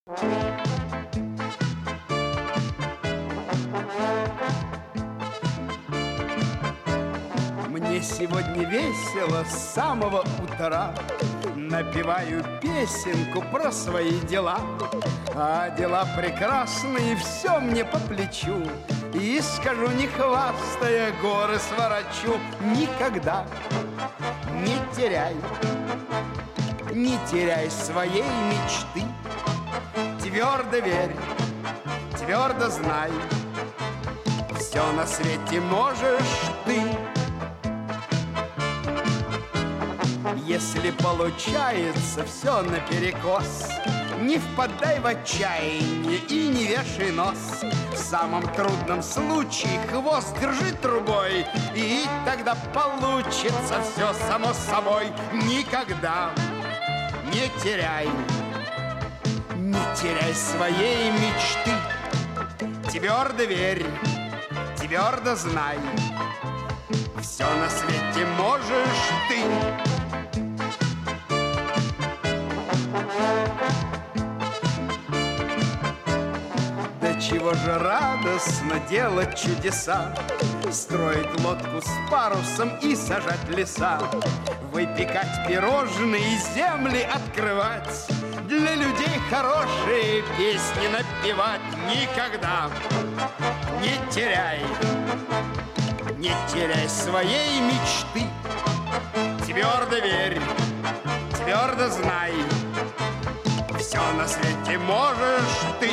Мне сегодня весело с самого утра. Напеваю песенку про свои дела. А дела прекрасные, все мне по плечу. И скажу, не хвастая, горы сворочу. Никогда не теряй своей мечты. Твердо верь, твердо знай, все на свете можешь ты. Если получается все наперекос, не впадай в отчаяние и не вешай нос. В самом трудном случае хвост держи трубой, и тогда получится все само собой. Никогда не теряй своей мечты. Твердо верь, твердо знай, все на свете можешь ты. Чего же радостно делать чудеса, строить лодку с парусом и сажать леса, выпекать пирожные, земли открывать, для людей хорошие песни напевать. Никогда не теряй своей мечты. Твердо верь, твердо знай, все на свете можешь ты.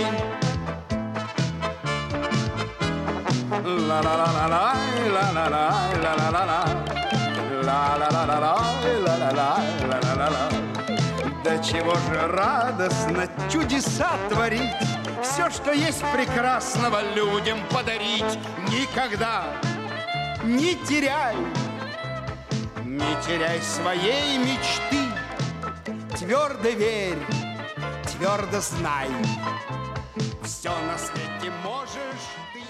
Да чего же радостно чудеса творить, все, что есть прекрасного, людям подарить. Никогда не теряй своей мечты. Твердо верь, твердо знай, все на свете можешь ты.